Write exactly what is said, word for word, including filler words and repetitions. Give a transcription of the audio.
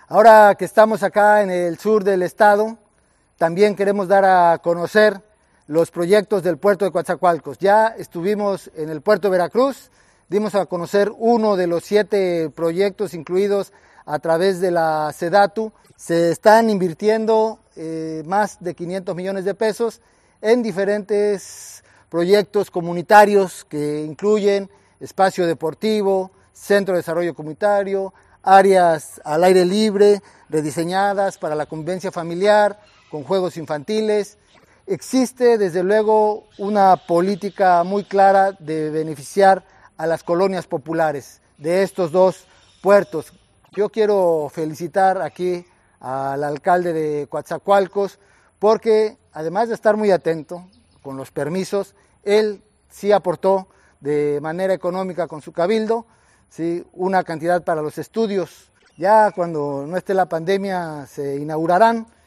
Ahora que estamos acá en el sur del estado, también queremos dar a conocer los proyectos del puerto de Coatzacoalcos. Ya estuvimos en el puerto de Veracruz, dimos a conocer uno de los siete proyectos incluidos a través de la SEDATU. Se están invirtiendo eh, más de quinientos millones de pesos en diferentes proyectos comunitarios que incluyen espacio deportivo, centro de desarrollo comunitario, áreas al aire libre, rediseñadas para la convivencia familiar, con juegos infantiles. Existe desde luego una política muy clara de beneficiar a las colonias populares de estos dos puertos. Yo quiero felicitar aquí al alcalde de Coatzacoalcos porque además de estar muy atento con los permisos, él sí aportó de manera económica con su cabildo, ¿sí?, una cantidad para los estudios. Ya cuando no esté la pandemia se inaugurarán